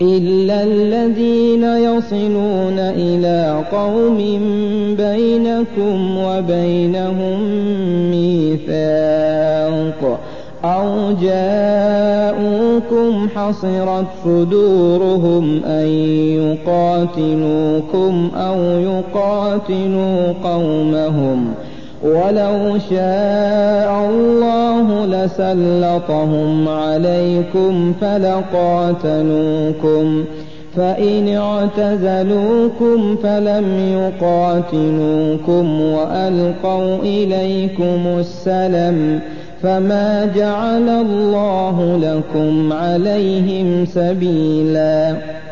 إلا الذين يصلون إلى قوم بينكم وبينهم ميثاق أو جاءوكم حصرت صدورهم أن يقاتلوكم أو يقاتلوا قومهم ولو شاء الله لسلطهم عليكم فلقاتلوكم فإن اعتزلوكم فلم يقاتلوكم وألقوا إليكم السلم فما جعل الله لكم عليهم سبيلا